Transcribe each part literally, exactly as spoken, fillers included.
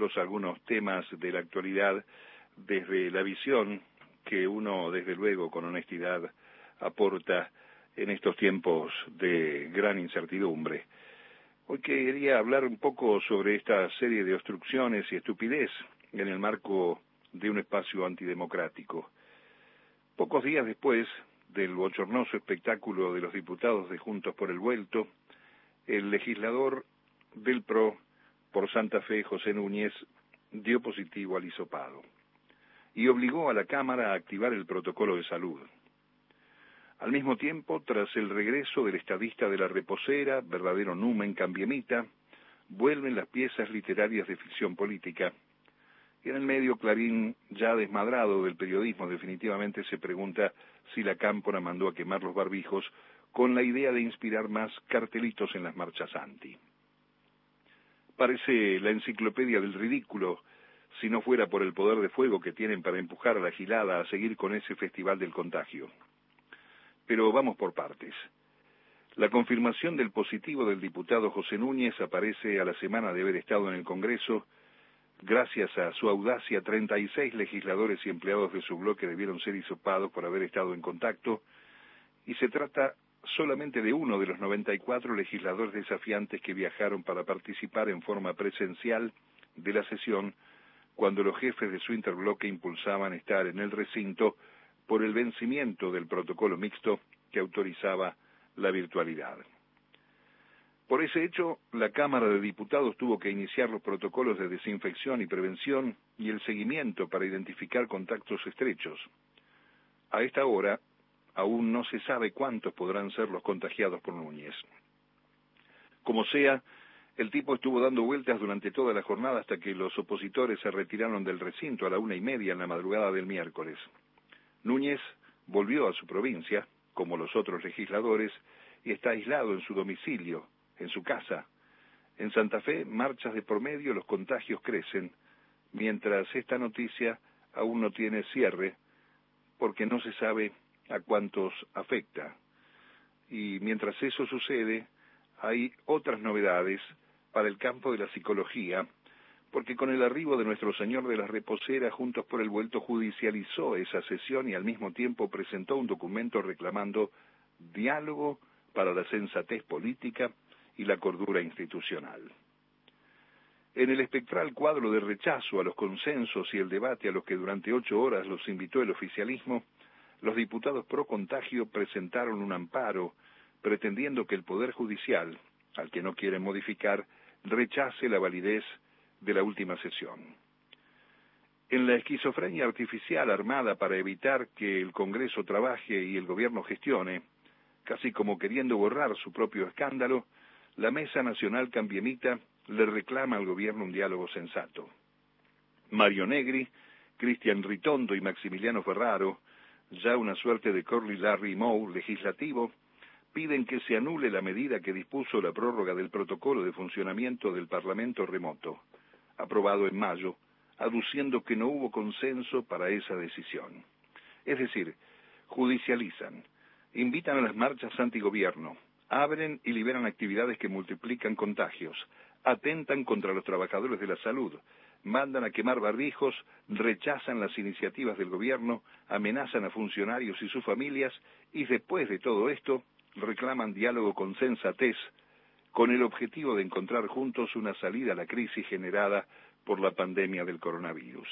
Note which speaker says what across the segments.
Speaker 1: ejemplos, algunos temas de la actualidad desde la visión que uno, desde luego, con honestidad aporta en estos tiempos de gran incertidumbre. Hoy quería hablar un poco sobre esta serie de obstrucciones y estupidez en el marco de un espacio antidemocrático. Pocos días después del bochornoso espectáculo de los diputados de Juntos por el Vuelto, el legislador del P R O por Santa Fe, José Núñez, dio positivo al hisopado y obligó a la Cámara a activar el protocolo de salud. Al mismo tiempo, tras el regreso del estadista de la reposera, verdadero numen cambiemita, vuelven las piezas literarias de ficción política. Y en el medio, Clarín, ya desmadrado del periodismo, definitivamente se pregunta si la Cámpora mandó a quemar los barbijos con la idea de inspirar más cartelitos en las marchas anti. Parece la enciclopedia del ridículo, si no fuera por el poder de fuego que tienen para empujar a la gilada a seguir con ese festival del contagio. Pero vamos por partes. La confirmación del positivo del diputado José Núñez aparece a la semana de haber estado en el Congreso. Gracias a su audacia, treinta y seis legisladores y empleados de su bloque debieron ser hisopados por haber estado en contacto, y se trata solamente de uno de los noventa y cuatro legisladores desafiantes que viajaron para participar en forma presencial de la sesión cuando los jefes de su interbloque impulsaban estar en el recinto por el vencimiento del protocolo mixto que autorizaba la virtualidad. Por ese hecho, la Cámara de Diputados tuvo que iniciar los protocolos de desinfección y prevención y el seguimiento para identificar contactos estrechos. A esta hora, aún no se sabe cuántos podrán ser los contagiados por Núñez. Como sea, el tipo estuvo dando vueltas durante toda la jornada hasta que los opositores se retiraron del recinto a la una y media en la madrugada del miércoles. Núñez volvió a su provincia, como los otros legisladores, y está aislado en su domicilio, en su casa. En Santa Fe, marchas de por medio, los contagios crecen, mientras esta noticia aún no tiene cierre, porque no se sabe a cuántos afecta. Y mientras eso sucede, hay otras novedades para el campo de la psicología, porque con el arribo de nuestro señor de las reposeras, Juntos por el Vuelto judicializó esa sesión y al mismo tiempo presentó un documento reclamando diálogo para la sensatez política y la cordura institucional. En el espectral cuadro de rechazo a los consensos y el debate a los que durante ocho horas los invitó el oficialismo, los diputados pro contagio presentaron un amparo pretendiendo que el Poder Judicial, al que no quieren modificar, rechace la validez de la última sesión. En la esquizofrenia artificial armada para evitar que el Congreso trabaje y el gobierno gestione, casi como queriendo borrar su propio escándalo, la Mesa Nacional Cambiemita le reclama al gobierno un diálogo sensato. Mario Negri, Cristian Ritondo y Maximiliano Ferraro, ya una suerte de Curly Larry Moe legislativo, piden que se anule la medida que dispuso la prórroga del protocolo de funcionamiento del Parlamento remoto, aprobado en mayo, aduciendo que no hubo consenso para esa decisión. Es decir, judicializan, invitan a las marchas antigobierno, abren y liberan actividades que multiplican contagios, atentan contra los trabajadores de la salud, mandan a quemar barbijos, rechazan las iniciativas del gobierno, amenazan a funcionarios y sus familias, y después de todo esto, reclaman diálogo con sensatez, con el objetivo de encontrar juntos una salida a la crisis generada por la pandemia del coronavirus.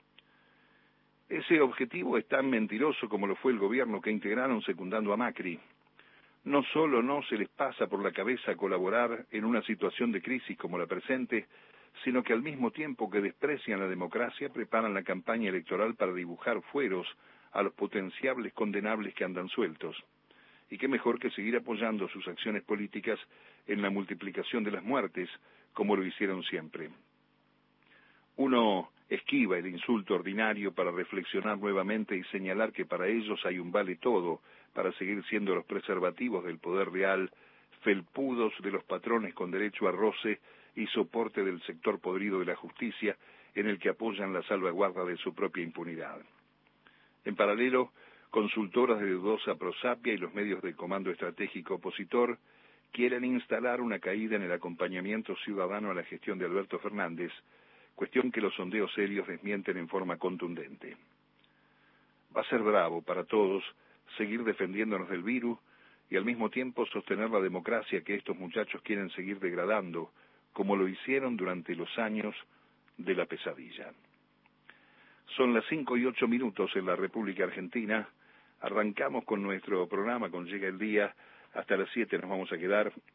Speaker 1: Ese objetivo es tan mentiroso como lo fue el gobierno que integraron secundando a Macri. No solo no se les pasa por la cabeza colaborar en una situación de crisis como la presente, sino que al mismo tiempo que desprecian la democracia, preparan la campaña electoral para dibujar fueros a los potenciables condenables que andan sueltos. Y qué mejor que seguir apoyando sus acciones políticas en la multiplicación de las muertes, como lo hicieron siempre. Uno esquiva el insulto ordinario para reflexionar nuevamente y señalar que para ellos hay un vale todo para seguir siendo los preservativos del poder real, felpudos de los patrones con derecho a roce y soporte del sector podrido de la justicia en el que apoyan la salvaguarda de su propia impunidad. En paralelo, consultoras de dudosa prosapia y los medios del Comando Estratégico Opositor quieren instalar una caída en el acompañamiento ciudadano a la gestión de Alberto Fernández, cuestión que los sondeos serios desmienten en forma contundente. Va a ser bravo para todos seguir defendiéndonos del virus y al mismo tiempo sostener la democracia que estos muchachos quieren seguir degradando, como lo hicieron durante los años de la pesadilla. Son las cinco y ocho minutos en la República Argentina. Arrancamos con nuestro programa, con Llega el Día. Hasta las siete nos vamos a quedar